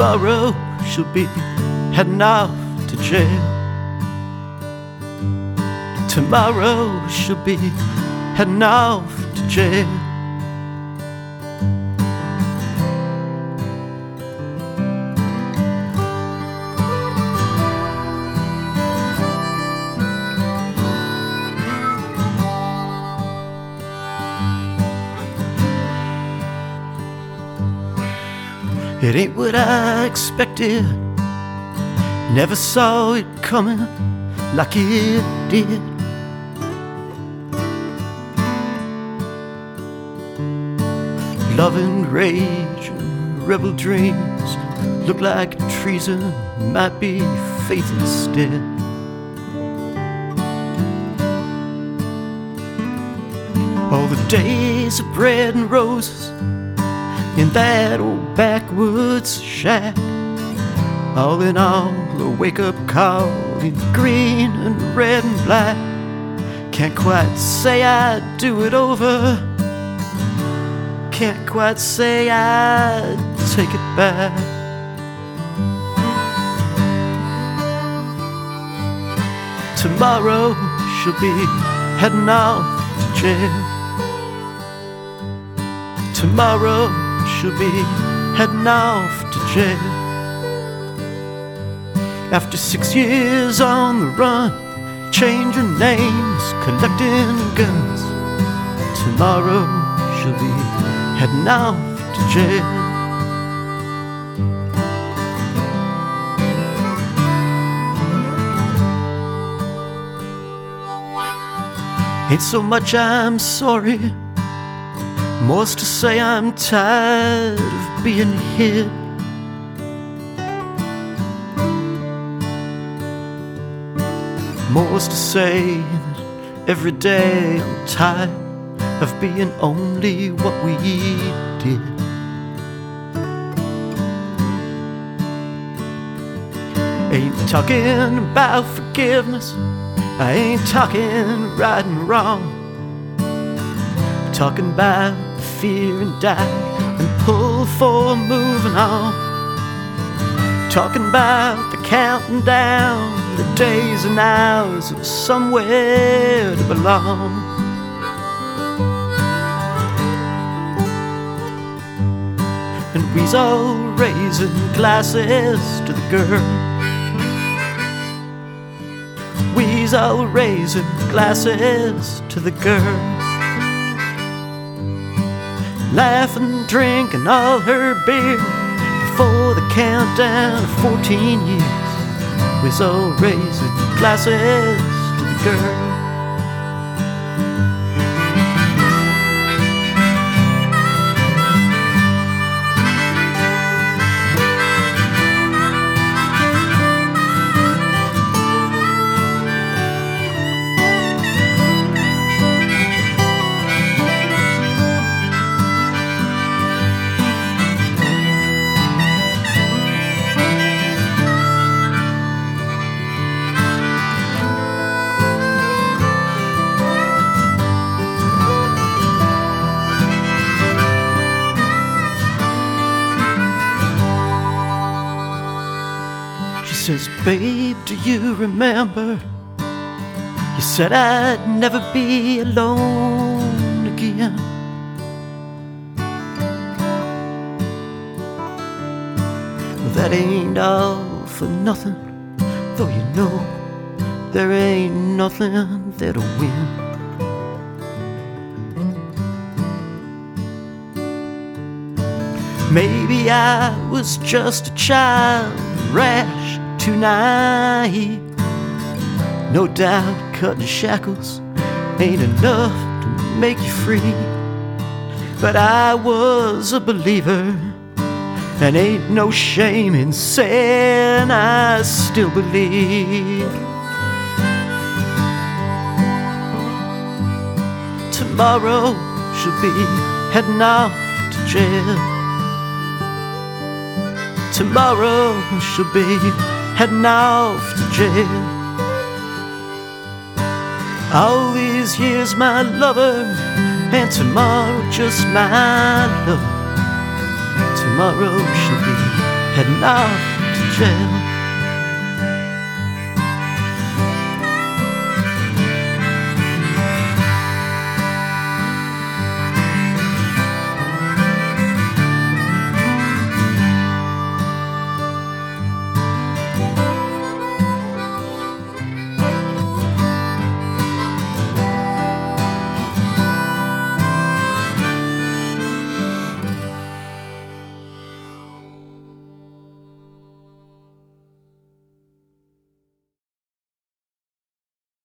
Tomorrow she'll be heading off to jail. Tomorrow she'll be heading off to jail. It ain't what I expected, never saw it coming like it did. Love and rage and rebel dreams look like treason, might be faith instead. All the days of bread and roses in that old backwoods shack, all in all a wake-up call in green and red and black. Can't quite say I'd do it over, can't quite say I'd take it back. Tomorrow she'll be heading off to jail. Tomorrow she'll be heading off to jail. After 6 years on the run, changing names, collecting guns, tomorrow she'll be heading off to jail. Ain't so much I'm sorry, more's to say I'm tired of being hid. More's to say that every day I'm tired of being only what we did. Ain't talking about forgiveness, I ain't talking right and wrong. Talking about fear and doubt and pull for moving on. Talking about the counting down, the days and hours of somewhere to belong. And we's all raising glasses to the girl. We's all raising glasses to the girl. Laughing, drinking all her beer before the countdown of 14 years. We's all raising glasses to the girl. She says, babe, do you remember? You said I'd never be alone again. Well, that ain't all for nothing, though you know there ain't nothing there to win. Maybe I was just a child, rash, too naive. No doubt cutting shackles ain't enough to make you free. But I was a believer, and ain't no shame in saying I still believe. Tomorrow she'll be heading off to jail. Tomorrow she'll be heading off to jail. All these years my lover, and tomorrow just my love. Tomorrow she'll be heading off to jail.